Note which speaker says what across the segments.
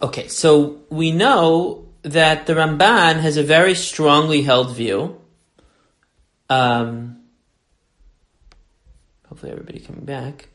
Speaker 1: Okay, so we know that the Ramban has a very strongly held view. Hopefully everybody coming back.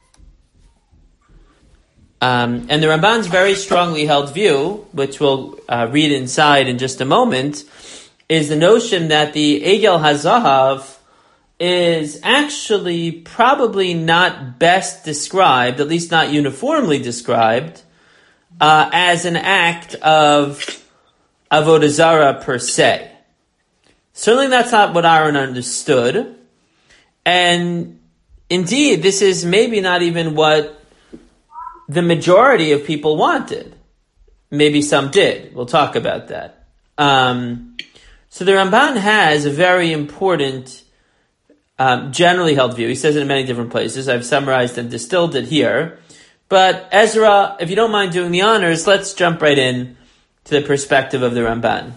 Speaker 1: And the Ramban's very strongly held view, which we'll read inside in just a moment, is the notion that the Egel HaZahav is actually probably not best described, at least not uniformly described, as an act of Avodah Zarah per se. Certainly that's not what Aaron understood. And indeed, this is maybe not even what the majority of people wanted. Maybe some did. We'll talk about that. So the Ramban has a very important, generally held view. He says it in many different places. I've summarized and distilled it here. But Ezra, if you don't mind doing the honors, let's jump right in to the perspective of the Ramban.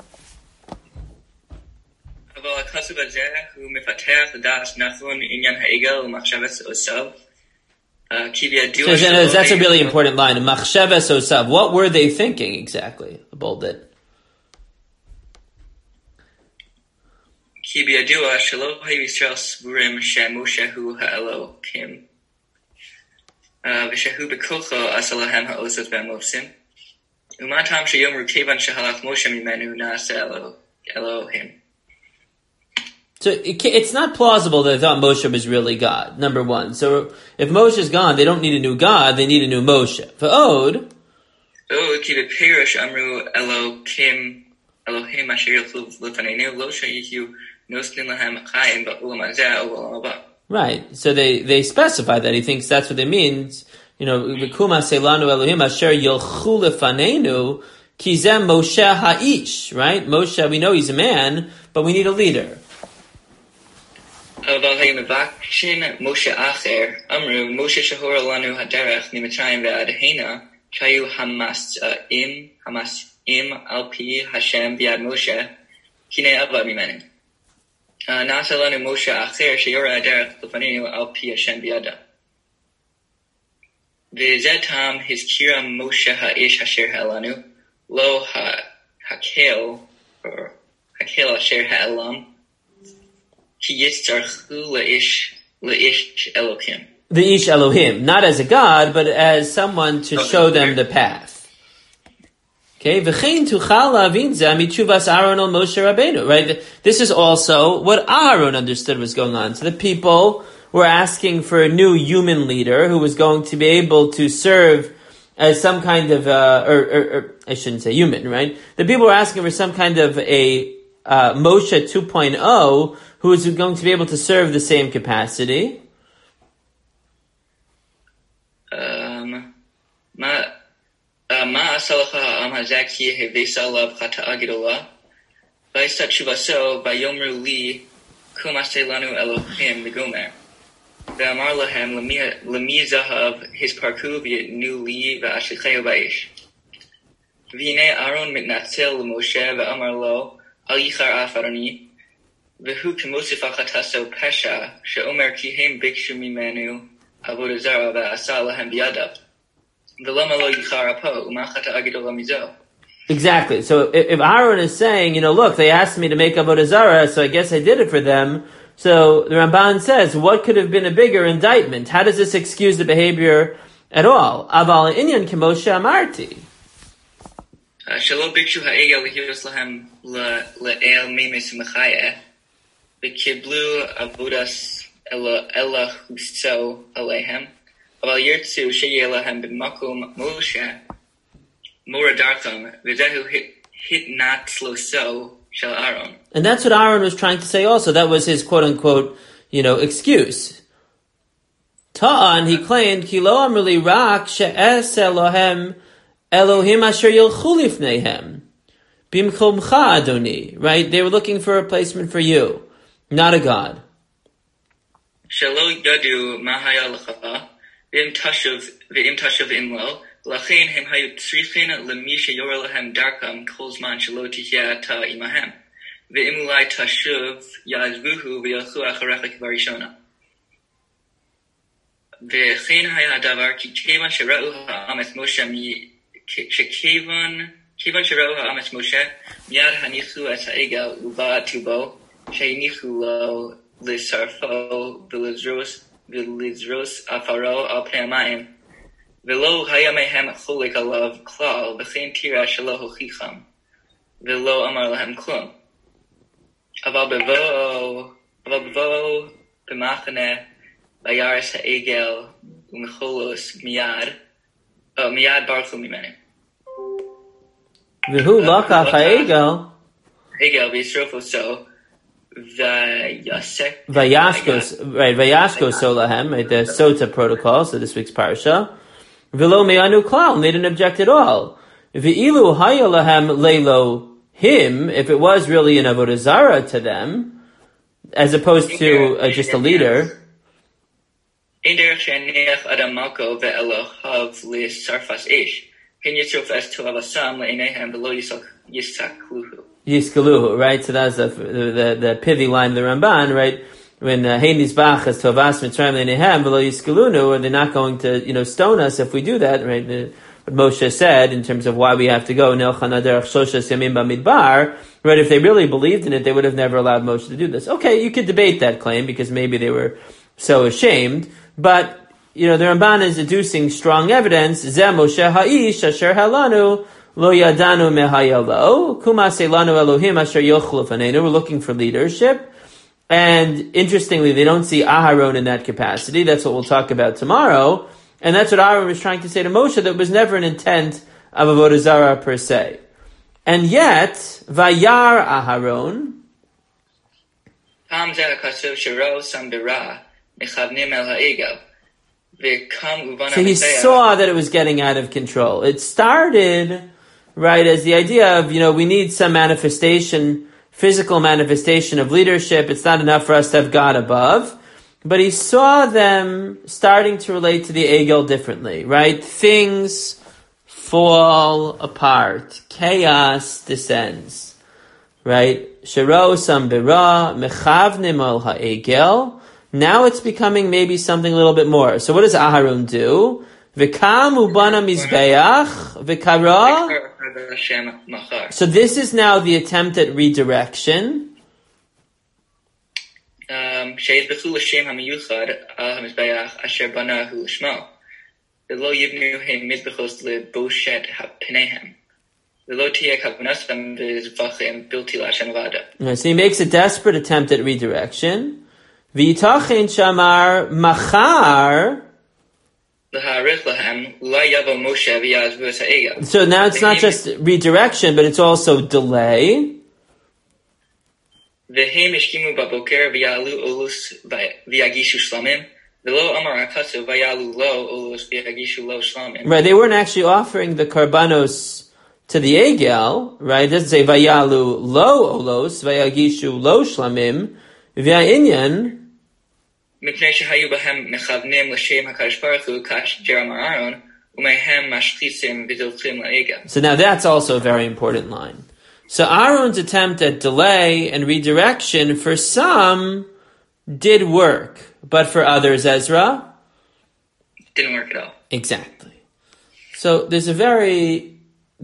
Speaker 1: So that's a really important line. Machshavas osav. What were they thinking exactly? Bold it.
Speaker 2: ושהוא בכוחו עשה להם העוזות והמופסים. ומה הטעם שיאמרו כיוון שהלך משה ממנו נעשה Elohim?
Speaker 1: So it's not plausible that they thought Moshe was really God, number one. So if Moshe is gone, they don't need a new God, they need a new Moshe. V'od,
Speaker 2: כי בפירוש אמרו Elohim אשר ילכו לפנינו לא שיהיו נושאים להם חיים בעולם הזה או בעולם הבא.
Speaker 1: Right. So they specify that. He thinks that's what it means. You know, V'kuma selanu Elohim asher yilchu lefanenu ki zeh Moshe ha'ish. Right? Moshe, we know he's a man, but we need a leader.
Speaker 2: אבל הם מבקשים משה אחר, אמרו, משה שהורה לנו הדרך ממצרים ועד הנה, שהיו המסעים על פי השם ביד משה, הנה אבא ממנו. נעשה לנו משה אחר שיורה הדרך לפנינו על פי השם בידה. וזה טעם הזכירה משה האיש אשר העלנו, לא הקהל אשר העלם, כי יצטרכו לאיש אלוהים.
Speaker 1: The Ish Elohim, not as a God, but as someone to show them the path. Okay, v'chein tuchal lavin zeh mitshuvas Aaron al Moshe Rabbeinu. Right, this is also what Aaron understood was going on. So the people were asking for a new human leader who was going to be able to serve as some kind of, or I shouldn't say human, right? The people were asking for some kind of a Moshe 2.0 who is going to be able to serve the same capacity.
Speaker 2: מה עשה לך העם הזה כי הבאס עליו חטאה גדולה? וישא תשובתו ויאמרו לי קום עשה לנו אלוהים לגומר. ואמר להם למי זהב הספרקו ויתנו לי ואשליכהו באש. והנה אהרון מתנצל למשה ואמר לו אל יחר אף אדוני. והוא כמוסיף על חטאתו פשע שאומר כי הם ביקשו ממנו עבודה זרה ועשה להם בידיו.
Speaker 1: Exactly. So if Aaron is saying, look, they asked me to make Avodah Zarah, so I guess I did it for them. So the Ramban says, what could have been a bigger indictment? How does this excuse the behavior at all? Aval inyan k'moshe amarti.
Speaker 2: Shelo bikshu ha'egel l'hiros lahem le'el memes mechayeh v'kiblu avodas ela huso alehem. אבל ירצו שיהיה להם במקום משה מורדרתם וזהו התנצלותו של אהרון.
Speaker 1: And that's what Aaron was trying to say also. That was his quote-unquote, excuse. Ta'an, he claimed, כי לא אמרו לי רק שאעשה להם אלוהים אשר ילכו לפניהם. במקומך, אדוני. Right? They were looking for a replacement for you, not a God.
Speaker 2: שלא ידעו מה היה לך ואם תשוב ואם לא, לכן הם היו צריכים למי שיורה להם דרכם כל זמן שלא תהיה אתה עמהם. ואם אולי תשוב, יעזבוהו וילכו אחריך כבראשונה. וכן היה הדבר כי כיוון שראו העם את משה שכיוון שראו העם את משה, מיד הניחו את העגל ובעטו בו, שהניחו לו לשרפו ולזרוס עפרו על פני המים, ולא היה מהם חולק עליו כלל, וכן תירא שלא הוכיחם, ולא אמר להם כלום. אבל בבואו במחנה וירס העגל ומחולוס מיד ברחו ממנו.
Speaker 1: והוא לקח העגל
Speaker 2: וישרוף אותו
Speaker 1: וישקוסו להם, right, the Sota protocol, so this week's parsha. V'lo me'anu klal, and they didn't object at all. V'ilu haya lahem leilo him, if it was really an avodah zarah to them, as opposed to just a leader.
Speaker 2: In derech she'aniach adam malko ve'elohav le'sarfas ish. Can yitzruf es to'avasam le'ineihem v'lo yisakluhu.
Speaker 1: Yiskaluhu, right? So that's the pithy line of the Ramban, right? When Hein Nizbach has Tovas Mitzrayim Le'nehem V'lo Yiskalunu, and they're not going to, stone us if we do that, right? What Moshe said in terms of why we have to go, Ne'elchan Aderech Shoshas Yamim Bamidbar, right? If they really believed in it, they would have never allowed Moshe to do this. Okay, you could debate that claim because maybe they were so ashamed, but, the Ramban is adducing strong evidence. Zeh Moshe Ha'ish Asher Halanu Lo Yadanu Mehayalo Kuma Seilanu Elohim Asher Yochlu Fanenu. We're looking for leadership. And interestingly, they don't see Aharon in that capacity. That's what we'll talk about tomorrow. And that's what Aaron was trying to say to Moshe, that was never an intent of Avodah Zarah per se. And yet, Vayar Aharon. So he saw that it was getting out of control. It started, right, as the idea of, we need some manifestation, physical manifestation of leadership. It's not enough for us to have God above. But he saw them starting to relate to the Egel differently, right? Things fall apart. Chaos descends, right? Shiro Sambira, Mechavnim al ha'egel. Now it's becoming maybe something a little bit more. So what does Aharon do? V'kam ubana mizbeach, v'kara. So this is now the attempt at redirection.
Speaker 2: שיזבחו לשם המיוחד על המזבח אשר בנהו לשמו, ולא יבנו הם מזבחות לבושת פניהם, ולא תהיה כוונתם בזבחים בלתי להשם לבדו.
Speaker 1: So he makes a desperate attempt at redirection. ויתכן שאמר מחר.
Speaker 2: להעריך להם, אולי יבוא משה ויעזבו את העגל. So
Speaker 1: now it's not just redirection, but it's also delay.
Speaker 2: והם השכימו בבוקר ויעלו אולוס ויגישו שלמים, ולא אמר הכתוב ויעלו לו אולוס ויגישו לו שלמים. Right, they weren't actually offering the karbanos to the Egel, right? It doesn't say vayalu lo olos, vayagishu lo shlamim, v'ha'inyan. מפני שהיו בהם מכוונים לשם הקדוש ברוך הוא כאשר אמר אהרון, ומהם משחיתים ודולכים לעגל.
Speaker 1: So now that's also a very important line. So Aaron's attempt at delay and redirection for some did work, but for others, Ezra?
Speaker 2: Didn't work at all.
Speaker 1: Exactly. So there's a very,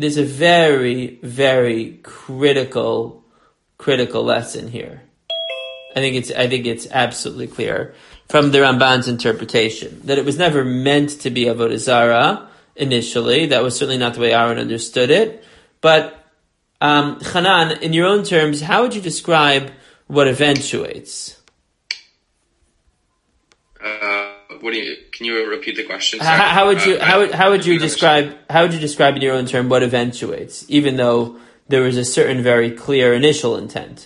Speaker 1: very critical lesson here. I think it's absolutely clear from the Ramban's interpretation that it was never meant to be Avodah Zarah initially. That was certainly not the way Aaron understood it. But Hanan, in your own terms, how would you describe what eventuates?
Speaker 3: Can you repeat the question?
Speaker 1: How would you describe in your own term what eventuates, even though there was a certain very clear initial intent?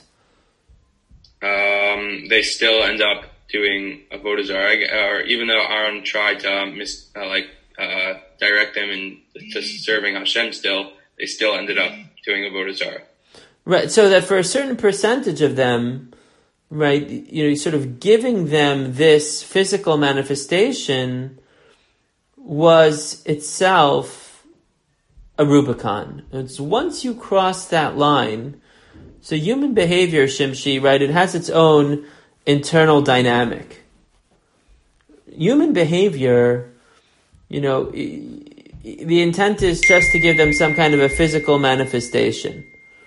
Speaker 3: They still end up doing Avodah Zarah, or even though Aaron tried to direct them into serving Hashem, they still ended up doing Avodah Zarah.
Speaker 1: Right, so that for a certain percentage of them, right, sort of giving them this physical manifestation was itself a Rubicon. It's once you cross that line, so human behavior, Shimshi, right, it has its own internal dynamic. Human behavior, the intent is just to give them some kind of a physical manifestation.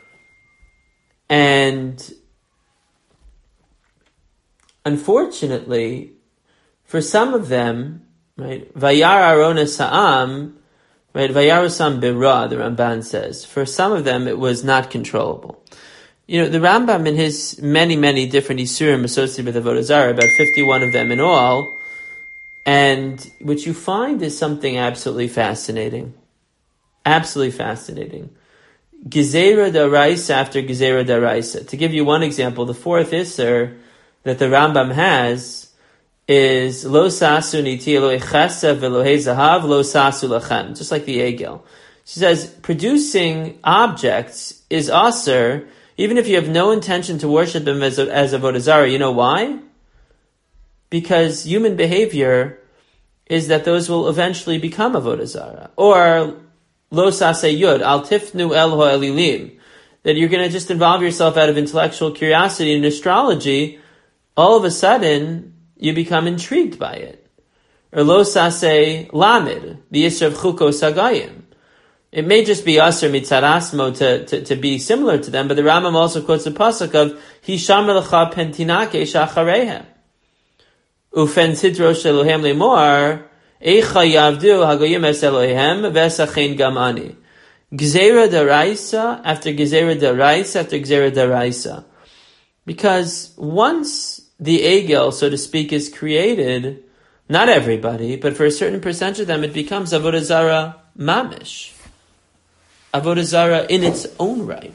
Speaker 1: And unfortunately, for some of them, right, Vayar Aaron Sa'am, right, Vayar Sam Bira, the Ramban says, for some of them it was not controllable. You know, the Rambam in his many, many different Isurim associated with Avodah Zarah, about 51 of them in all, and what you find is something absolutely fascinating. Absolutely fascinating. Gezerah Daraisa after Gezerah Daraisa. To give you one example, the fourth Isser that the Rambam has is Lo Sasu Niti Elohe Chesed Velohe Zahav Lo Sasu Lachem, just like the Egel. She says, producing objects is Aser, even if you have no intention to worship them as Avodah Zarah. You know why? Because human behavior is that those will eventually become Avodah Zarah. Or, Lo Saseh Yud, Al Tifnu El Ho'elilim, that you're going to just involve yourself out of intellectual curiosity in astrology, all of a sudden, you become intrigued by it. Or Lo Saseh Lamed, the Yisr of Chuko Sagayim. It may just be Asr Mitzarasmo to be similar to them, but the Rambam also quotes the pasuk of Hisham Lecha Pentinake Shacharehem. Ufen Sidro Shelohem Lemor Eicha Yavdu Hagoyim Es Elohem Vesachein Gamani. Gzera Daraisa after Gzera Daraisa after Gzera Daraisa. Because once the Egel, so to speak, is created, not everybody, but for a certain percentage of them, it becomes Avodah Zarah Mamish. Avodah Zarah in its own right.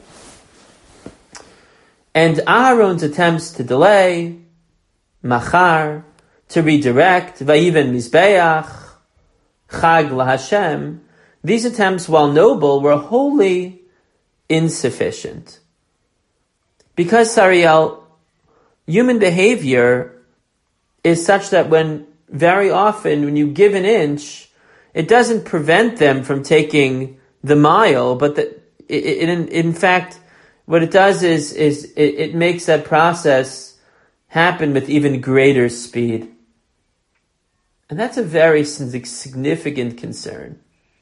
Speaker 1: And Aharon's attempts to delay, Machar, to redirect, Vayiven Mizbeach, Chag LaHashem, these attempts, while noble, were wholly insufficient. Because, Sariel, human behavior is such that very often when you give an inch, it doesn't prevent them from taking the mile, but in fact, what it does is it makes that process happen with even greater speed. And that's a very significant concern.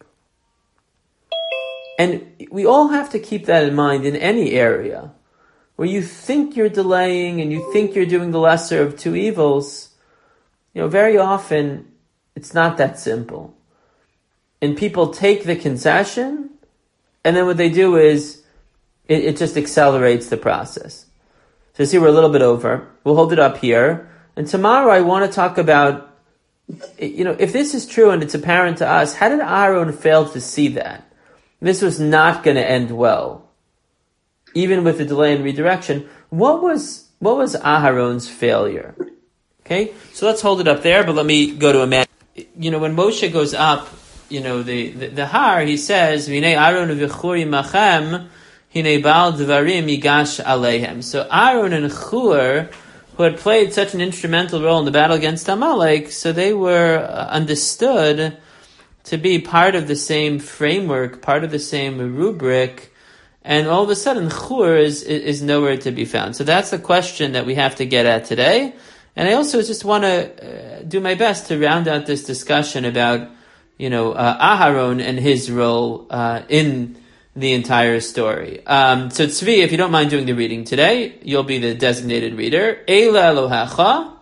Speaker 1: And we all have to keep that in mind in any area where you think you're delaying and you think you're doing the lesser of two evils. You know, very often it's not that simple. And people take the concession, and then what they do is it just accelerates the process. So see, we're a little bit over. We'll hold it up here. And tomorrow I want to talk about, you know, if this is true and it's apparent to us, how did Aaron fail to see that? This was not going to end well. Even with the delay and redirection, what was Aharon's failure? Okay, so let's hold it up there, but let me go to a man. You know, when Moshe goes up, you know, the har, he says, Vinei Aaron v'churi machem, hinei bal dvarim yigash aleihem. So Aaron and Chur, who had played such an instrumental role in the battle against Amalek, so they were understood to be part of the same framework, part of the same rubric, and all of a sudden Chur is nowhere to be found. So that's the question that we have to get at today. And I also just want to do my best to round out this discussion about, you know, Aharon and his role in the entire story. So Tzvi, if you don't mind doing the reading today, you'll be the designated reader. Eila Elohecha.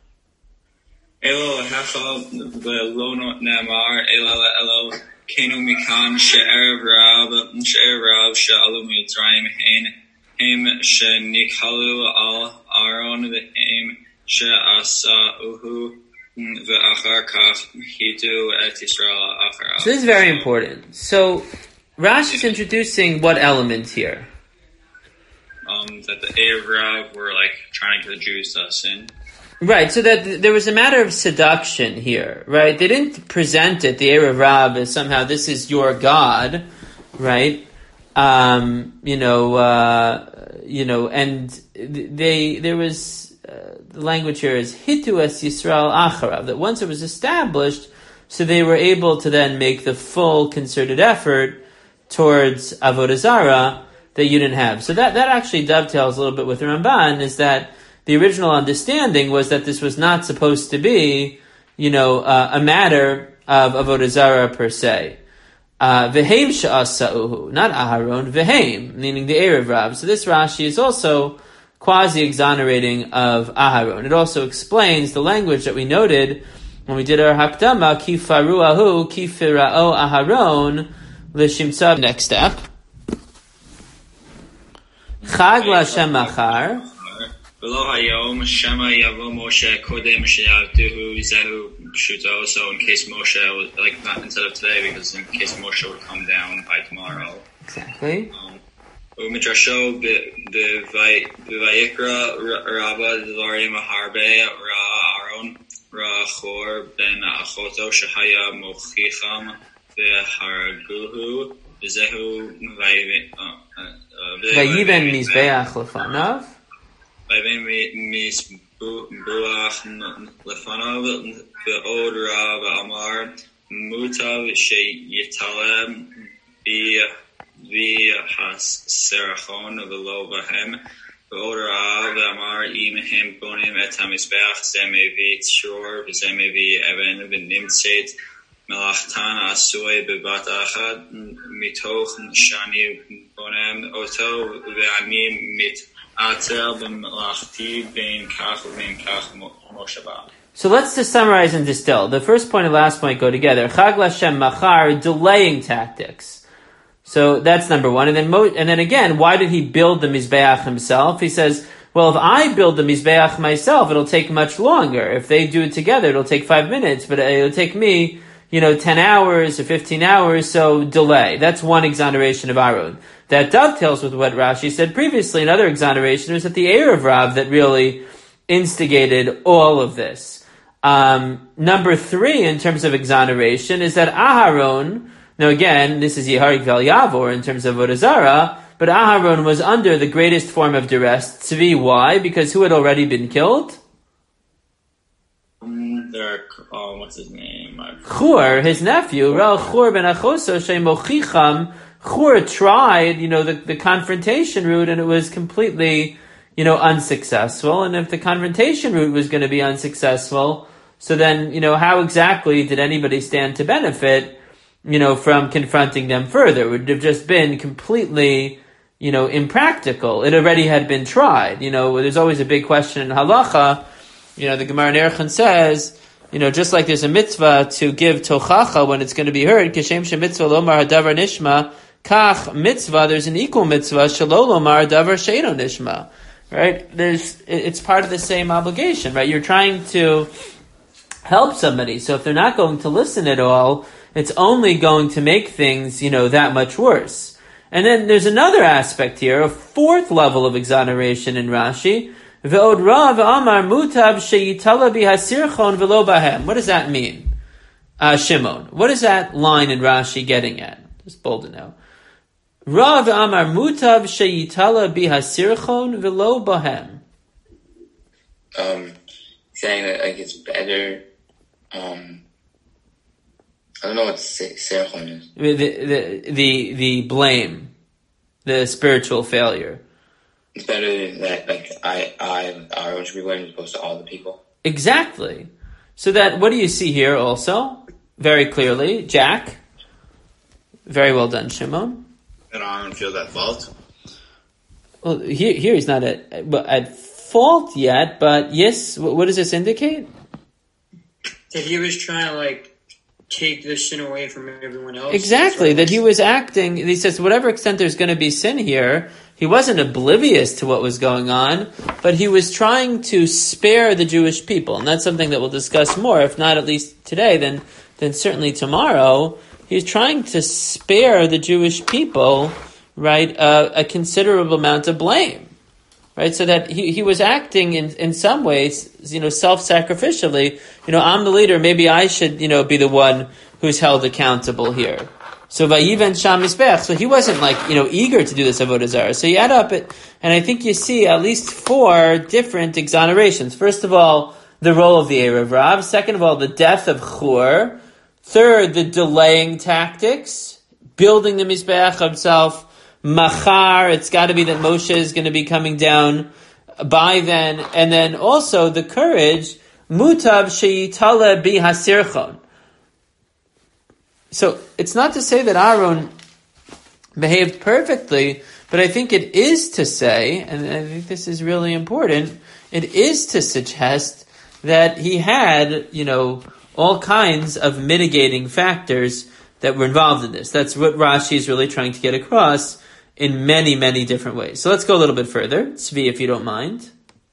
Speaker 4: Elohecha v'lo ne'amar Eila Elo kenu mikan she'erev rav she'alu mitzrayim hem she'nikhalu al Aaron v'hem she'asa uhu. So
Speaker 1: this is very important. So Rashi is introducing what element here?
Speaker 4: That the Erev Rav were like trying to get the Jews to sin.
Speaker 1: Right, so that there was a matter of seduction here, right? They didn't present it, the Erev Rav, as somehow this is your God, right? And there was... the language here is Hitu es Yisrael Acharav, that once it was established, so they were able to then make the full concerted effort towards Avodah Zarah that you didn't have. So that actually dovetails a little bit with the Ramban, is that the original understanding was that this was not supposed to be, a matter of Avodah Zarah per se. V'heim she'asa'uhu, not Aharon, v'heim, meaning the Erev Rav. So this Rashi is also quasi-exonerating of Aharon. It also explains the language that we noted when we did our Hakdama, ki faruahu, ki fira'o Aharon, l'shimtza. Next step. Chag l'Hashem machar.
Speaker 4: V'lo hayom shema yavo Moshe kodem she'avduhu zehu pshuto. So in case Moshe was, like, not instead of today, because in case Moshe would come down by tomorrow.
Speaker 1: Exactly.
Speaker 4: U'midrasho b'vayikra rabba d'varim harbe Aaron Chor ben achoto shehaya mochicham v'harguhu v'zehu
Speaker 1: Vayiven mizbeach lefanav.
Speaker 4: Vayiven mizbeach lefanav ve'od Rav Amar mutav sheyitalem v'haserachon v'lo v'hem ve'od Rav Amar im hem bonim et hamizbeach zemevi tzur v'zemevi even v'nimtzet melachtan asui bebat achad mitoch shani bonem oto ve'ani mit atel b'melachti ben kach moshaba.
Speaker 1: So let's just summarize and distill. The first point and last point go together. Chag l'Hashem machar, delaying tactics. So that's number one. And then again, why did he build the Mizbeach himself? He says, well, if I build the Mizbeach myself, it'll take much longer. If they do it together, it'll take 5 minutes, but it'll take me, 10 hours or 15 hours, so delay. That's one exoneration of Aaron. That dovetails with what Rashi said previously. Another exoneration was that the Erev Rav that really instigated all of this. Number 3, in terms of exoneration, is that Aharon, now again, this is Yeharik Vel Yavor in terms of Avodah Zarah, but Aharon was under the greatest form of duress. Tzvi, why? Because who had already been killed?
Speaker 4: What's his name?
Speaker 1: Chur, his nephew, Rel Chur ben Achoso she'mochicham. Chur tried, the confrontation route, and it was completely, unsuccessful. And if the confrontation route was going to be unsuccessful, so then, how exactly did anybody stand to benefit, from confronting them further? It would have just been completely, impractical. It already had been tried. There's always a big question in halacha. The Gemara in Erechon says, just like there's a mitzvah to give tochacha when it's going to be heard, kashem she mitzvah lomar hadavar nishma, kach mitzvah, there's an equal mitzvah, shelo lomar hadavar sheino nishma. Right? It's part of the same obligation, right? You're trying to help somebody, so if they're not going to listen at all, it's only going to make things, that much worse. And then there's another aspect here, a 4th level of exoneration in Rashi. Ve'od Rav Amar mutab sheyitala bihasirchon v'lo bahem. What does that mean? Shimon. What is that line in Rashi getting at? Just bold it now. Rav Amar mutab sheyitala bihasirchon v'lo bahem.
Speaker 5: Saying that it's better. I don't know what sirchon is.
Speaker 1: The blame, the spiritual failure.
Speaker 5: It's better that Aaron should be blamed as opposed to all the people.
Speaker 1: Exactly. So that, what do you see here also? Very clearly, Jack. Very well done, Shimon.
Speaker 6: Did Aaron feel that fault?
Speaker 1: Well, here he's not at fault yet, but yes, what does this indicate?
Speaker 7: That he was trying to, take the sin away from everyone else.
Speaker 1: Exactly, that he was acting, he says, to whatever extent there's going to be sin here, he wasn't oblivious to what was going on, but he was trying to spare the Jewish people. And that's something that we'll discuss more, if not at least today, then certainly tomorrow. He's trying to spare the Jewish people, right, a considerable amount of blame. Right, so that he was acting in some ways, self-sacrificially. I'm the leader, maybe I should, be the one who's held accountable here. So vayiven sham mizbeach. So he wasn't eager to do this avodah zarah. So you add up it, and I think you see at least 4 different exonerations. First of all, the role of the Erev Rav. Second of all, the death of Chur. Third, the delaying tactics, building the mizbeach himself. Machar, it's got to be that Moshe is going to be coming down by then. And then also the courage, mutab sheyitala bihasirchon. So it's not to say that Aaron behaved perfectly, but I think it is to say, and I think this is really important, it is to suggest that he had, all kinds of mitigating factors that were involved in this. That's what Rashi is really trying to get across in many, many different ways. So let's go a little bit further. Tzvi, if you don't mind.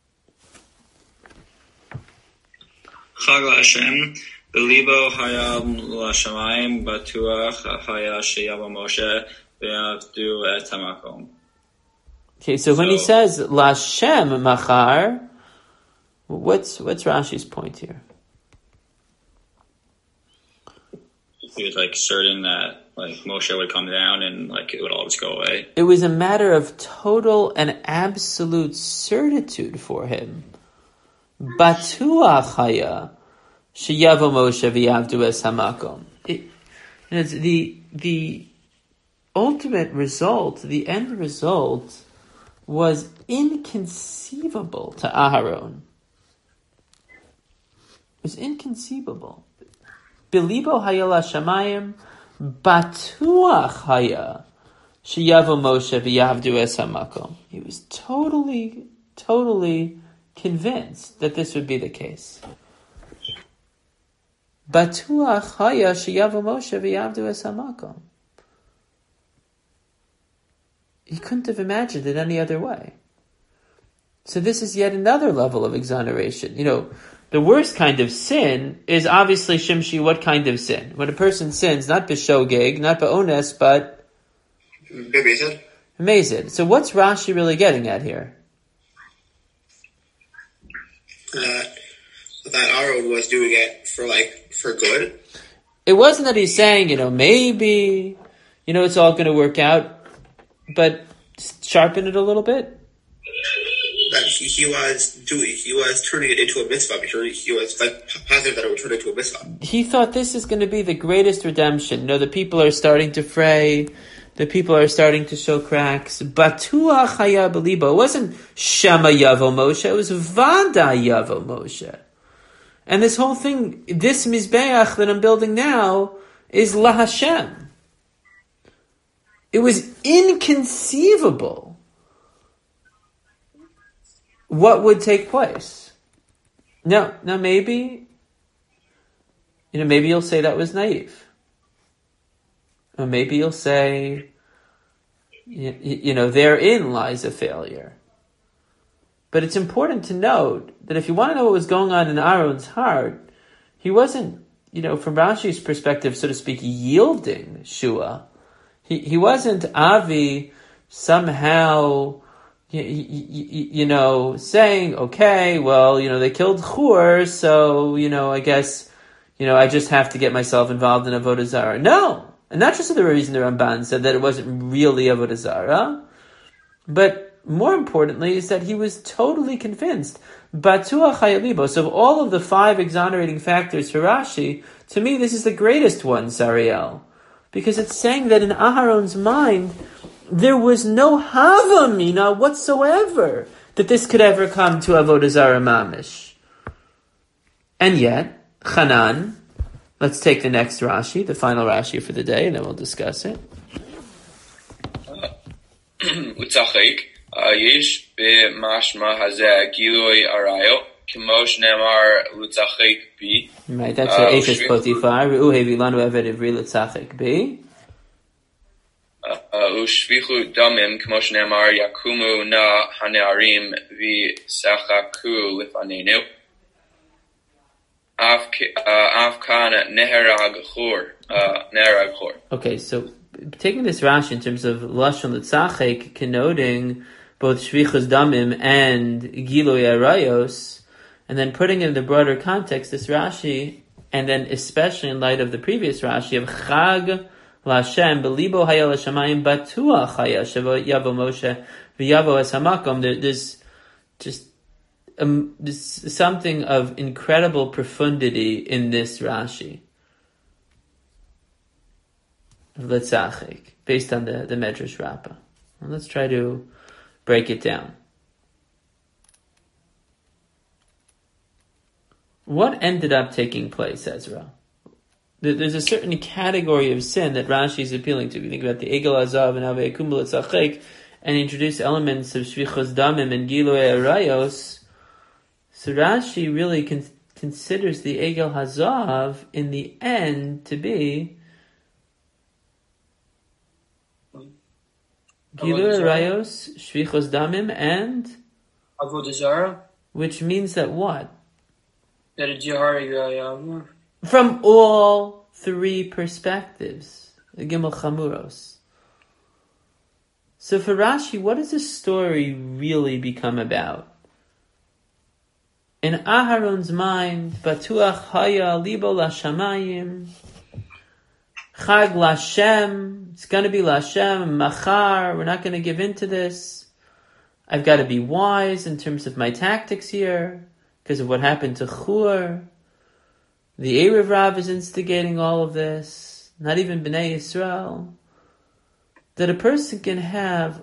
Speaker 4: Chag LaHashem, Belibo haya l'shamayim, batuach haya sheyavo Moshe v'yavdu et hamakom. Okay,
Speaker 1: so when he says L'Hashem machar, what's Rashi's point here?
Speaker 4: He was certain that Moshe would come down and it would all just go away.
Speaker 1: It was a matter of total and absolute certitude for him. Batuach haya sheyavo Moshe v'yavdu es hamakom. It's the ultimate result, the end result, was inconceivable to Aharon. It was inconceivable. Belibo haya l'shamayim, batuach haya sheyavo Moshe v'yavdu es hamakom. He was totally convinced that this would be the case. Batuach haya sheyavo Moshe v'yavdu es hamakom. He couldn't have imagined it any other way. So this is yet another level of exoneration. The worst kind of sin is obviously Shimshi. What kind of sin? When a person sins, not b'shogeg, not ba'ones, but b'mezid. So what's Rashi really getting at here?
Speaker 8: That Aaron was doing it for good.
Speaker 1: It wasn't that he's saying, maybe, it's all going to work out, but sharpen it a little bit.
Speaker 8: That he was turning it into a mitzvah. He was positive that it would turn into a mitzvah.
Speaker 1: He thought this is going to be the greatest redemption. The people are starting to fray. The people are starting to show cracks. Batuach haya belibo. It wasn't Shema Yavo Moshe. It was Vada Yavo Moshe. And this whole thing, this Mizbeach that I'm building now, is LaHashem. It was inconceivable what would take place. Now maybe, maybe you'll say that was naive. Or maybe you'll say, therein lies a failure. But it's important to note that if you want to know what was going on in Aaron's heart, he wasn't, from Rashi's perspective, so to speak, yielding Shua. He wasn't Avi somehow, saying, okay, well, they killed Chur, so, I guess, I just have to get myself involved in Avodah Zarah. No! And not just for the reason the Ramban said that it wasn't really Avodah Zarah, but more importantly is that he was totally convinced. Batuach hayalibo. So of all of the 5 exonerating factors for Rashi, to me this is the greatest one, Sariel. Because it's saying that in Aharon's mind, there was no havamina whatsoever that this could ever come to Avodah Zarah mamish. And yet, Chanan, let's take the next Rashi, the final Rashi for the day, and then we'll discuss it.
Speaker 3: Utzachik, Yish be-mashma hazeh giloi arayo, kimosh nemar utzachik bi.
Speaker 1: Right, that's your Eishes Potifar. Re'u hevi lanu eved ivri l'tzachik bi.
Speaker 3: Ushvichu damim, kimosh nemar yakumu na hanearim vi-sachaku lifanenu.
Speaker 1: Okay, so taking this Rashi in terms of Lashon L'Tzachek, connoting both Shvichus Damim and Gilui Arayos, and then putting in the broader context this Rashi, and then especially in light of the previous Rashi of Chag L'Hashem, Belibo Haya L'Shamayim, Batuach Haya Yavo Moshe V'Yavo Es Hamakom, there's just there's something of incredible profundity in this Rashi of L'Tzachik, based on the Medrash Rabbah. Well, let's try to break it down. What ended up taking place, Ezra? there's a certain category of sin that Rashi is appealing to. If you think about the Egel Azav and Avei Kumbel Tzachek, and introduce elements of Shvichos Damim and Gilui Arayos, so Rashi really considers the Egel Hazav in the end to be Gilui Arayos, Shvichos Damim, and
Speaker 7: Avodah Zarah,
Speaker 1: which means that what?
Speaker 7: that a Jihar
Speaker 1: From all three perspectives, the Gimel Chamuros. So for Rashi, what does this story really become about? In Aharon's mind, Batuach Haya Libo Lashamayim, Chag Lashem, it's going to be Lashem, Machar, we're not going to give in to this. I've got to be wise in terms of my tactics here, because of what happened to Chur. The Erev Rav is instigating all of this, not even Bnei Yisrael. That a person can have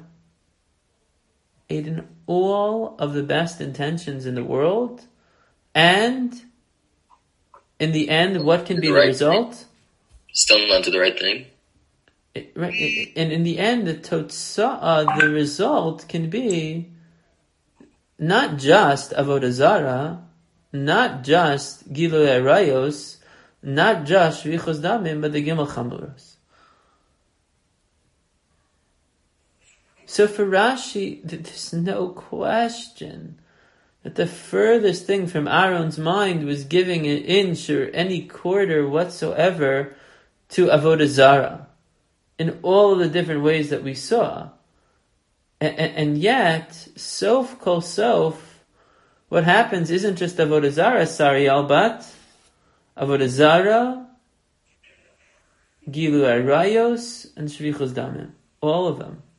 Speaker 1: in all of the best intentions in the world, and in the end, what can be the result?
Speaker 9: Still not do the right thing.
Speaker 1: And in the end, the result can be not just Avodah Zarah, not just Gilui Arayos, not just Shvichos Damim, but the Gimel Chamuros. So for Rashi, there's no question that the furthest thing from Aaron's mind was giving an inch or any quarter whatsoever to Avodah Zarah in all of the different ways that we saw. And yet, sof kol sof, what happens isn't just Avodah Zarah, Sariel, but Avodah Zarah, Gilui Arayos, and Shvichos Damim. All of them.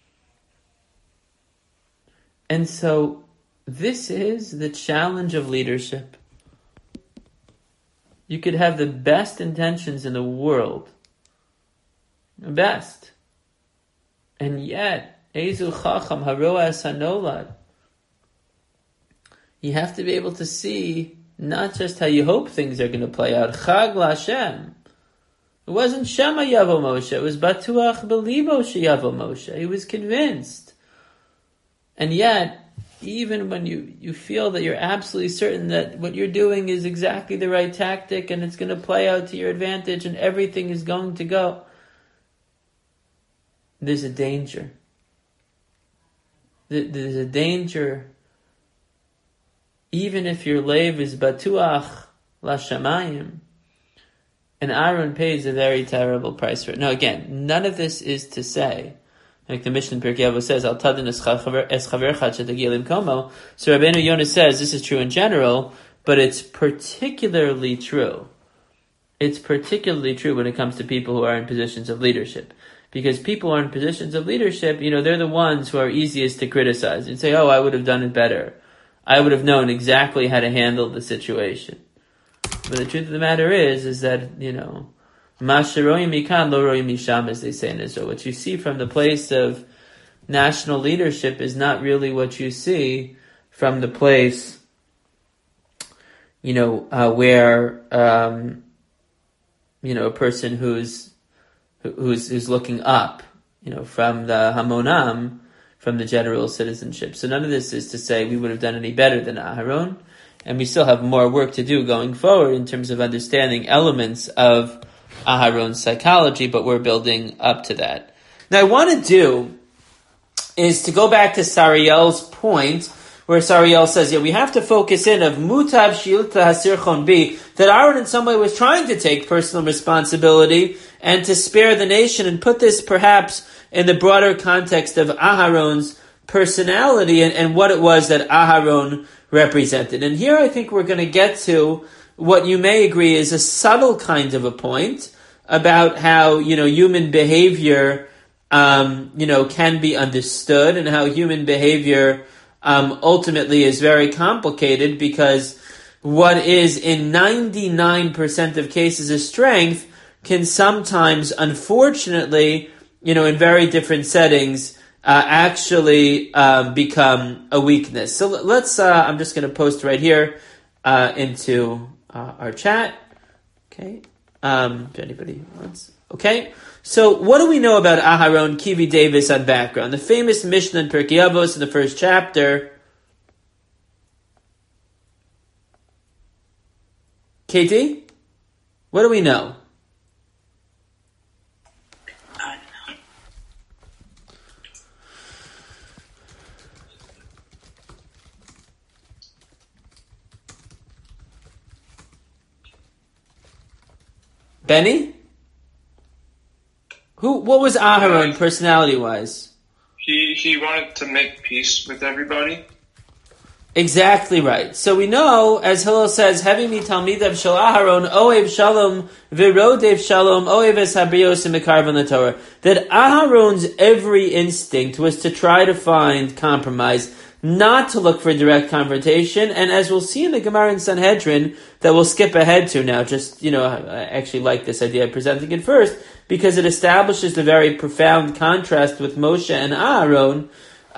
Speaker 1: And so, this is the challenge of leadership. You could have the best intentions in the world. The best. And yet, Ezu Chacham Haroas Hanolad. You have to be able to see not just how you hope things are going to play out. Chag Lashem. It wasn't Shema Yavo Moshe. It was Batuach Belibo Sheyavo Moshe. He was convinced. And yet, even when you feel that you're absolutely certain that what you're doing is exactly the right tactic and it's going to play out to your advantage and everything is going to go, there's a danger. There's a danger. Even if your leiv is batuach lashamayim, and Aaron pays a very terrible price for it. Now again, none of this is to say, like the Mishnah in Pirkei Avos says, Al tadin es chavercha shetagilim komo. So Rabbeinu Yonah says this is true in general, but it's particularly true. It's particularly true when it comes to people who are in positions of leadership. Because people who are in positions of leadership, they're the ones who are easiest to criticize. You'd say, I would have done it better. I would have known exactly how to handle the situation. But the truth of the matter is that, Ma sheroyim mikan lo royim misham, as they say in Israel. What you see from the place of national leadership is not really what you see from the place, where, a person who's looking up, from the Hamonam, from the general citizenship. So none of this is to say we would have done any better than Aharon, and we still have more work to do going forward in terms of understanding elements of Aharon's psychology, but we're building up to that. Now, I want to do is to go back to Sariel's point, where Sariel says, we have to focus in of Mutav Shilta Hasirchon B, that Aaron in some way was trying to take personal responsibility and to spare the nation, and put this perhaps in the broader context of Aharon's personality and what it was that Aharon represented. And here I think we're going to get to what you may agree is a subtle kind of a point about how, human behavior, can be understood, and how human behavior, ultimately is very complicated, because what is in 99% of cases a strength can sometimes, unfortunately, in very different settings, actually become a weakness. So let's, I'm just going to post right here into our chat. Okay. If anybody wants. Okay. So what do we know about Aharon Kivi Davis on background? The famous Mishnah in Pirkei Avos in the first chapter. Katie? What do we know? Benny? What was Aharon personality-wise?
Speaker 10: He wanted to make peace with everybody.
Speaker 1: Exactly right. So we know, as Hillel says, Hevi mi talmidav shel Aharon, oev shalom, v'rodev shalom, oev es habrios u'mekarvan l'Torah. That Aharon's every instinct was to try to find compromise, not to look for direct confrontation, and as we'll see in the Gemara in Sanhedrin, that we'll skip ahead to now, just, I actually like this idea of presenting it first, because it establishes the very profound contrast with Moshe and Aharon,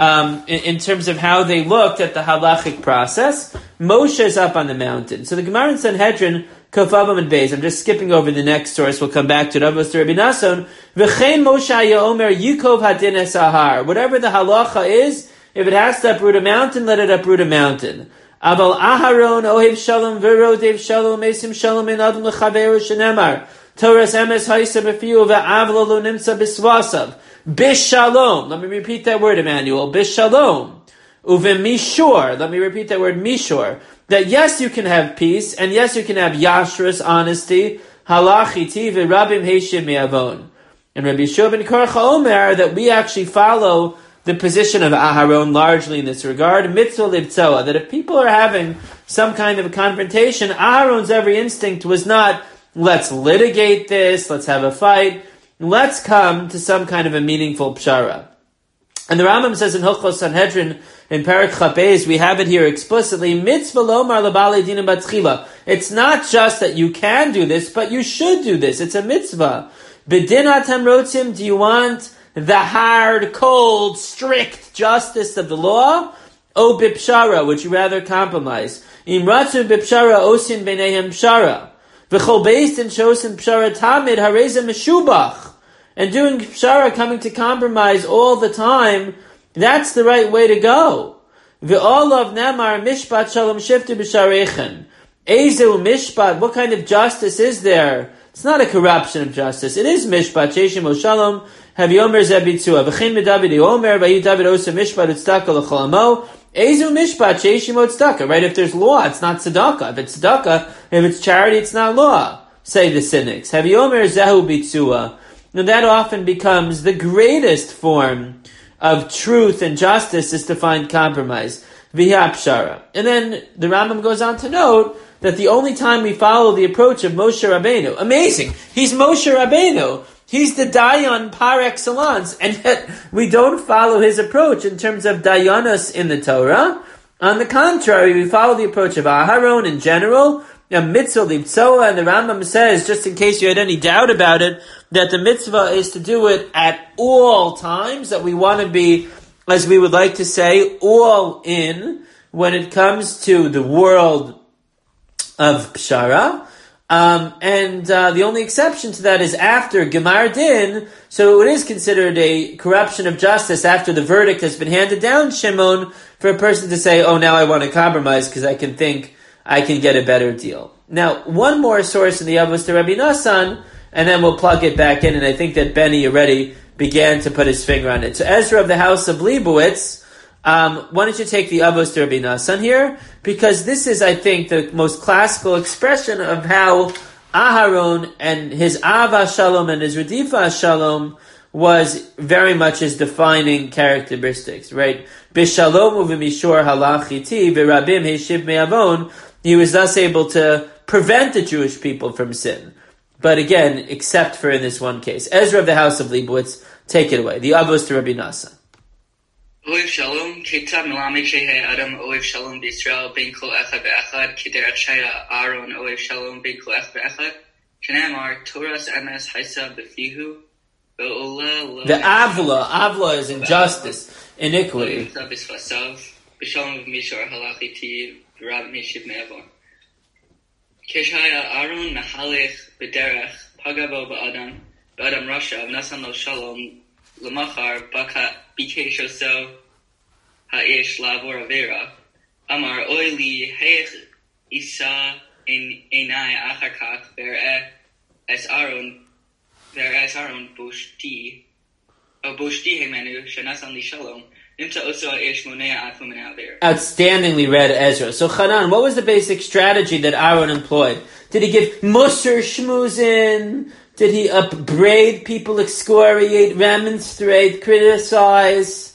Speaker 1: in terms of how they looked at the halachic process. Moshe is up on the mountain. So the Gemara in Sanhedrin, Kofavam and Beis, I'm just skipping over the next source, we'll come back to it. Rabbi Nasson, V'chein Moshe Omer Yikov Hadin Esahar. Whatever the halacha is, if it has to uproot a mountain, let it uproot a mountain. Aval Aharon Ohev Shalom V'rodev Shalom Esim Shalom En Adam L'Chaveru Shenemar Torah's Emes Haisa B'fiu V'Avlo Lo Nimsa B'Svasav Bishalom. Let me repeat that word, Emmanuel. Bishalom. Uvemishor. Let me repeat that word, mishor. That yes, you can have peace, and yes, you can have yashrus, honesty, halachiti, v'rabim heishim me'avon. And Rabbi Yeshua ben Korcha Omer, that we actually follow the position of Aharon largely in this regard, mitzvah livtzoa, that if people are having some kind of a confrontation, Aharon's every instinct was not, let's litigate this, let's have a fight, let's come to some kind of a meaningful pshara. And the Rambam says in Hilchos Sanhedrin, in Perek Chapez, we have it here explicitly, mitzvah lomar lebali dinim batchila. It's not just that you can do this, but you should do this. It's a mitzvah. B'din atem rotzim, do you want the hard, cold, strict justice of the law? O bipshara, would you rather compromise? Im ratzu bipshara osin b'neihem pshara. V'chol beis din shosin pshara tamid hareza meshubach. And doing pshara, coming to compromise all the time, that's the right way to go. V'olav namar mishpat shalom shifter b'sharechen. Ezu mishpat, what kind of justice is there? It's not a corruption of justice. It is mishpat, sheshim o shalom, have yomer zebitzua. V'chin medavid yomer, v'yi david osa mishpat utztaka l'cholamo. Ezu mishpat, sheshim o tzedakah. Right, if there's law, it's not tzedakah. If it's tzedakah, if it's charity, it's not law, say the cynics. Have yomer zehu bitzua. And that often becomes the greatest form of truth and justice, is to find compromise. V'ya pshara. And then the Rambam goes on to note that the only time we follow the approach of Moshe Rabbeinu, amazing, he's Moshe Rabbeinu, he's the Dayan par excellence, and yet we don't follow his approach in terms of Dayanos in the Torah. On the contrary, we follow the approach of Aharon in general, a mitzvah libtzoa, and the Rambam says, just in case you had any doubt about it, that the mitzvah is to do it at all times, that we want to be, as we would like to say, all in when it comes to the world of pshara. And the only exception to that is after Gemar Din, so it is considered a corruption of justice after the verdict has been handed down, Shimon, for a person to say, oh, now I want to compromise because I can think I can get a better deal. Now, one more source in the Avos to Rabbi Nassan, and then we'll plug it back in, and I think that Benny already began to put his finger on it. So Ezra of the house of Leibowitz, why don't you take the Avos to Rabbi Nassan here? Because this is, I think, the most classical expression of how Aharon and his Ava Shalom and his Redifa Shalom was very much his defining characteristics, right? Bishalom uv'mishor halachiti v'rabim heishiv me'avon. He was thus able to prevent the Jewish people from sin. But again, except for in this one case. Ezra of the house of Leibowitz, take it away. The Avos to Rabbi Nassan.
Speaker 2: Oev shalom, ketzad melamed shehe adam oev shalom b'Yisrael ben kol echad ve'echad k'deret shaya Aaron oev shalom ben kol echad ve'echad k'namar Torah's emes haisa b'fihu ve'ola.
Speaker 1: The avla is injustice, iniquity.
Speaker 2: Keshaya Aaron Mahalech B'derech Pagavo Ba'adam Rasha Nasan Lo Shalom Lamachar Bikesh Oso Ha'ish Lavor Avera Amar Oili Heich Isa in Enai Achakach Ver'eh Es Aaron Boshti Hemenu Shanasan Li Shalom Nimta Oso Ha'ish Monea Atum Avera.
Speaker 1: Outstandingly read, Ezra. So Hanan, what was the basic strategy that Aaron employed? Did he give Musar Shmuzin? Did he upbraid people, excoriate, remonstrate, criticize?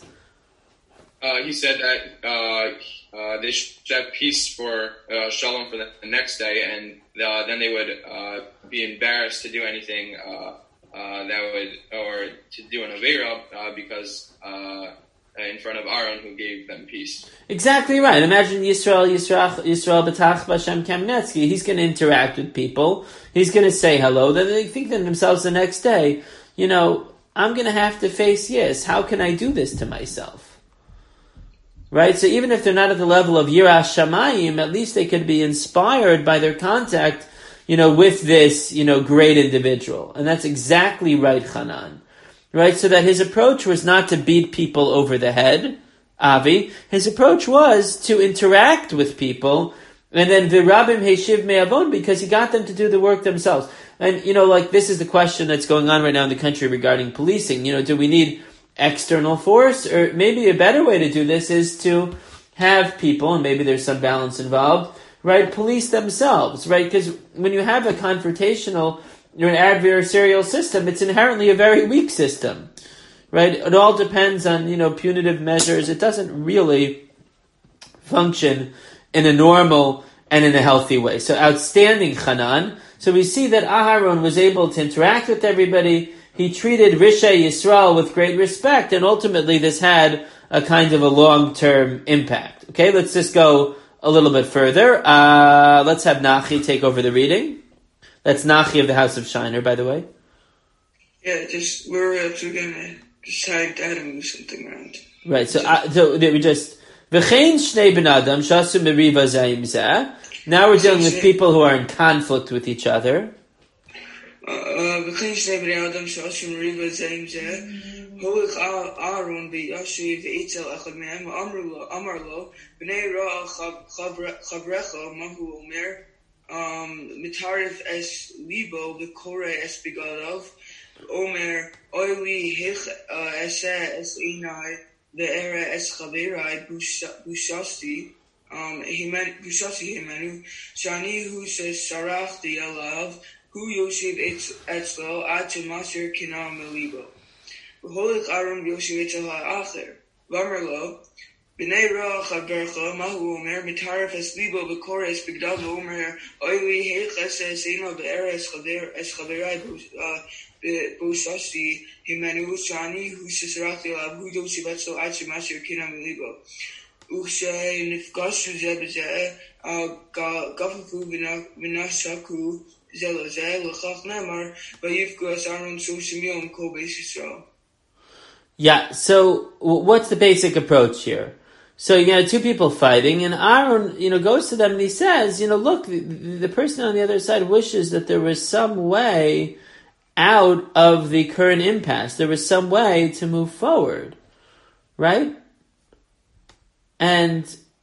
Speaker 3: He said that they should have peace for Shalom for the next day, and then they would be embarrassed to do anything that would, or to do an Avera because in front of Aaron who gave them peace. Exactly
Speaker 1: right. Imagine Yisrael B'tach B'Shem Kamenetsky. He's going to interact with people. He's going to say hello. Then they think to themselves the next day, I'm going to have to face Yis. How can I do this to myself? Right? So even if they're not at the level of Yirah Shamayim, at least they could be inspired by their contact, with this, great individual. And that's exactly right, Hanan. Right? So that his approach was not to beat people over the head, Avi. His approach was to interact with people, and then Virabim Heshiv Me'avon, because he got them to do the work themselves. And, this is the question that's going on right now in the country regarding policing. Do we need external force? Or maybe a better way to do this is to have people, and maybe there's some balance involved, right, police themselves, right? Because when you have a confrontational, an adversarial system, it's inherently a very weak system, right? It all depends on, punitive measures. It doesn't really function in a normal and in a healthy way. So outstanding, Hanan. So we see that Aharon was able to interact with everybody. He treated Rishei Yisrael with great respect, and ultimately this had a kind of a long-term impact. Okay, let's just go a little bit further. Let's have Nachi take over the reading. That's Nachi of the House of Shiner, by the way.
Speaker 11: Yeah, we're gonna decide that and move something around.
Speaker 1: Right, so we just V'chein shnei ben adam shasu meriva zaim zeh. Now we're dealing with people who are in conflict with each other.
Speaker 11: V'chein shnei ben adam shasu meriva zaim zeh. Holich Aaron v'yashiv v'itzel echad mehem amar lo b'nei ra'al chavrecha mahu omer mitarif es libo v'kore es bigadav omer oili hich es inai ve'era es chaverai bushasti himenu shani hu sarachti alav hu yoshiv etzlo ad shemasir kina melibo v'holich Aaron v'yoshiv etzel ha'acher v'amar lo B'nei Ra Chabercha Mahu Omer Mitaref Es Libo V'Kore Es Bigdav Omer Oili Heich Es Eino Be'era Es Chaverai Boshasti Himenu Shani Hu Sisarati Alav Hu Yoshiv Etzlo Ad Shemasir Kina Melibo Uchshe Nifgash Zeh B'Zeh Gafafu V'Nashaku Zeh L'Zeh L'Chach Nemar V'Yivku Es Aaron So Shimyon Kol Beis Yisrael.
Speaker 1: Yeah, so what's the basic approach here? So you got two people fighting, and Aaron, goes to them and he says, look, the person on the other side wishes that there was some way out of the current impasse. There was some way to move forward, right? And,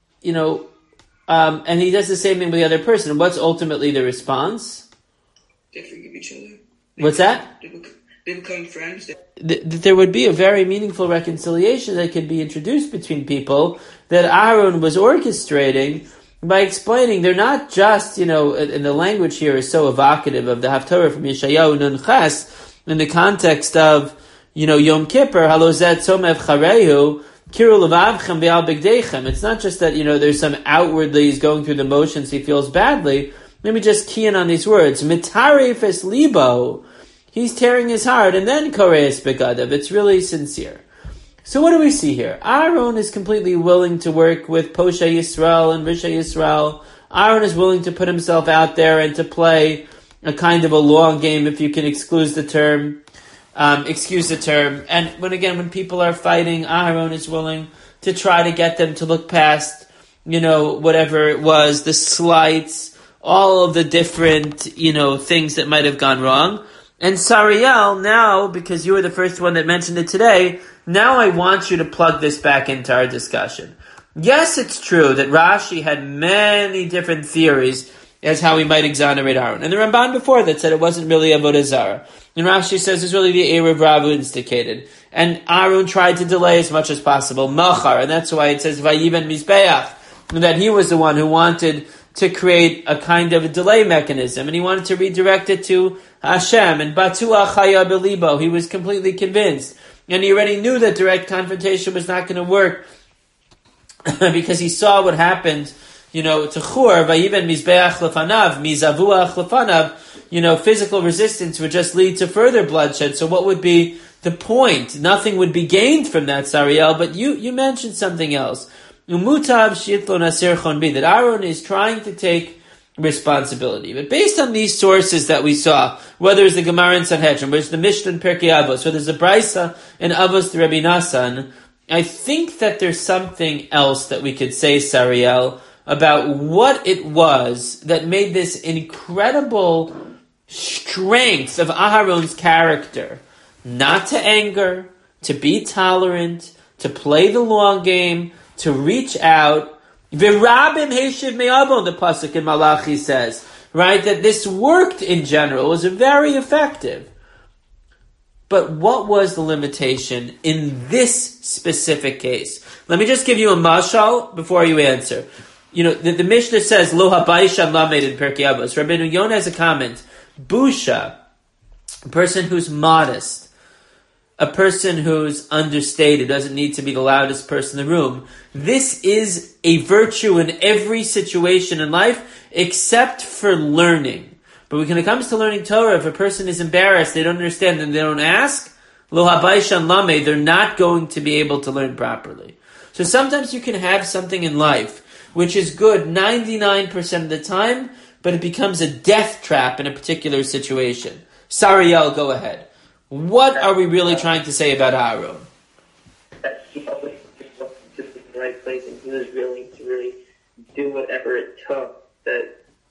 Speaker 1: and he does the same thing with the other person. And what's ultimately the response?
Speaker 11: They forgive each other.
Speaker 1: What's that?
Speaker 11: They become friends.
Speaker 1: There would be a very meaningful reconciliation that could be introduced between people that Aaron was orchestrating by explaining they're not just, and the language here is so evocative of the Haftorah from Yeshayahu Nun Ches in the context of, Yom Kippur, Halozet Somev Charehu, Kiru Levavchem Ve'al Bigdeichem. It's not just that, there's some outwardly he's going through the motions, he feels badly. Let me just key in on these words. Mitaref es libo. He's tearing his heart, and then Koreas Begadav. It's really sincere. So what do we see here? Aaron is completely willing to work with Posha Yisrael and Risha Yisrael. Aaron is willing to put himself out there and to play a kind of a long game, if you can excuse the term. And when people are fighting, Aaron is willing to try to get them to look past, whatever it was, the slights, all of the different, things that might have gone wrong. And Sariel, now, because you were the first one that mentioned it today, now I want you to plug this back into our discussion. Yes, it's true that Rashi had many different theories as how we might exonerate Aaron. And the Ramban before that said it wasn't really Avodah Zarah. And Rashi says it's really the Erev Rav who instigated. And Aaron tried to delay as much as possible, Machar, and that's why it says Vayiven Mizbeach, that he was the one who wanted to create a kind of a delay mechanism, and he wanted to redirect it to Hashem, and Batua Chaya Belibo, he was completely convinced. And he already knew that direct confrontation was not going to work, because he saw what happened, to Chur, Vayiven Mizbeach Lefanav, Mizavuach Lefanav, physical resistance would just lead to further bloodshed, so what would be the point? Nothing would be gained from that, Sariel, but you mentioned something else. Umutav Shitlo Nasir Chonbi, that Aaron is trying to take responsibility. But based on these sources that we saw, whether it's the Gemara in Sanhedrin, whether it's the Mishnah in Pirkei Avos, whether it's the Brisa in Avos to Rabbi Nassan, I think that there's something else that we could say, Sariel, about what it was that made this incredible strength of Aharon's character. Not to anger, to be tolerant, to play the long game, to reach out. V'rabim heishiv me'avon, the pasuk in Malachi says, right? That this worked in general, was very effective. But what was the limitation in this specific case? Let me just give you a mashal before you answer. The Mishnah says, Lo habaishan lamed in Pirkei Avos. Rabbeinu Yonah has a comment. Busha, a person who's modest, a person who's understated, doesn't need to be the loudest person in the room. This is a virtue in every situation in life, except for learning. But when it comes to learning Torah, if a person is embarrassed, they don't understand, and they don't ask, Lo habaishan lamed, they're not going to be able to learn properly. So sometimes you can have something in life which is good 99% of the time, but it becomes a death trap in a particular situation. Sariel, go ahead. What are we really trying to say about Aaron?
Speaker 12: That he always was in the right place, and he was willing to really do whatever it took to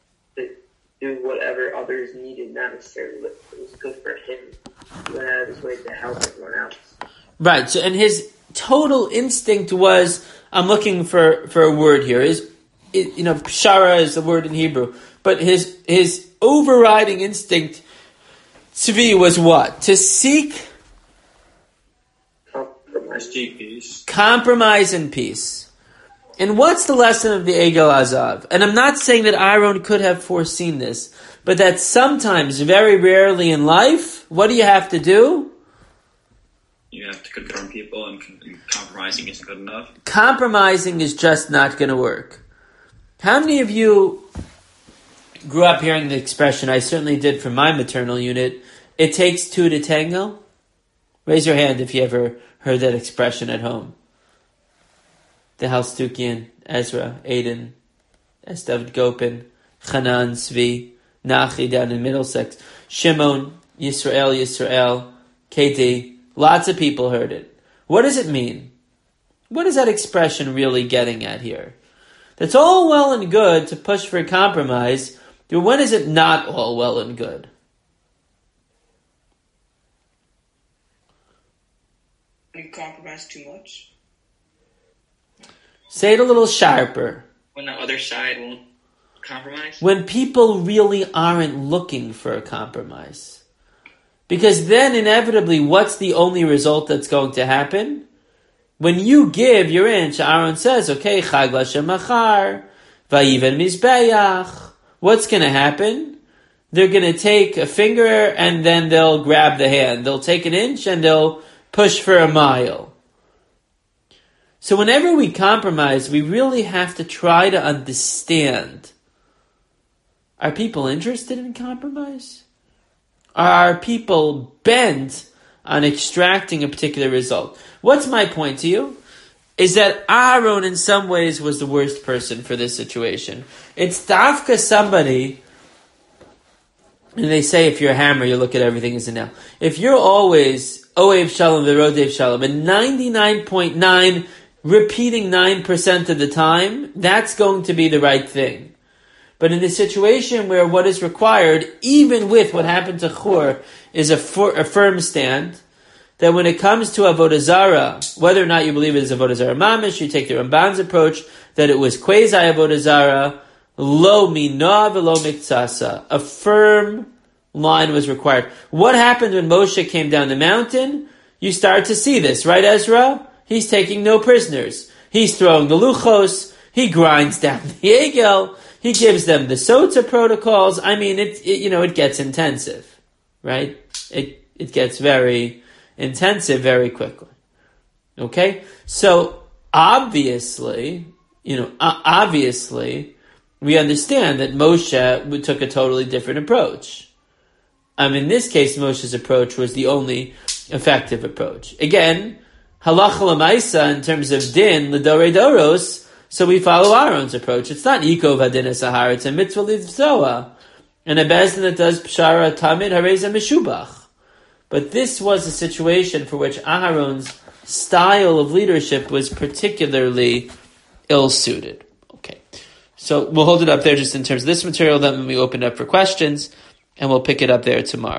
Speaker 12: do whatever others needed, not necessarily what was good for him. He went out of his way to help everyone else. Right,
Speaker 1: so, and his total instinct was, I'm looking for a word here, pshara is the word in Hebrew, but his overriding instinct, tzvi, was what? To seek compromise and peace. And what's the lesson of the Egel Azav? And I'm not saying that Aaron could have foreseen this, but that sometimes, very rarely in life, what do you have to do?
Speaker 4: You have to confront people, and compromising isn't good enough.
Speaker 1: Compromising is just not going to work. How many of you grew up hearing the expression, I certainly did from my maternal unit, it takes two to tango? Raise your hand if you ever heard that expression at home. The Halstukian, Ezra, Aiden, S. David Gopin, Chanan, Zvi, Nachi down in Middlesex, Shimon, Yisrael, KD. Lots of people heard it. What does it mean? What is that expression really getting at here? That's all well and good to push for a compromise, but when is it not all well and good?
Speaker 11: When you compromise too much?
Speaker 1: Say it a little sharper.
Speaker 2: When the other side won't compromise?
Speaker 1: When people really aren't looking for a compromise. Because then inevitably, what's the only result that's going to happen? When you give your inch, Aaron says, okay, Chag Lashem Machar, Vayiven Mizbeach. What's going to happen? They're going to take a finger and then they'll grab the hand. They'll take an inch and they'll push for a mile. So whenever we compromise, we really have to try to understand. Are people interested in compromise? Are people bent on extracting a particular result? What's my point to you? Is that Aaron in some ways was the worst person for this situation. It's Dafka somebody, and they say if you're a hammer, you look at everything as a nail. If you're always Oev Shalom, Verodev Shalom, and 99.9 repeating 9% of the time, that's going to be the right thing. But in the situation where what is required, even with what happened to Chur, is a firm stand, that when it comes to Avodah Zarah, whether or not you believe it is Avodah Zarah Mamish, you take the Ramban's approach that it was Quasi Avodah Zarah, Lo Mina V'lo Miktsasa. A firm line was required. What happened when Moshe came down the mountain? You start to see this, right, Ezra? He's taking no prisoners. He's throwing the luchos. He grinds down the egel. He gives them the sota protocols. I mean, it gets intensive, right? It gets very intensive very quickly. Okay? So, obviously, we understand that Moshe took a totally different approach. In this case, Moshe's approach was the only effective approach. Again, halacha l'maisa in terms of din, l'dorei doros, so we follow Aaron's approach. It's not Yikov Hadin Sahar, it's a mitzvah l'ivzoa. And a bezdin that does pshara tamid hareza meshubach. But this was a situation for which Aaron's style of leadership was particularly ill-suited. Okay. So we'll hold it up there just in terms of this material, then we open up for questions, and we'll pick it up there tomorrow.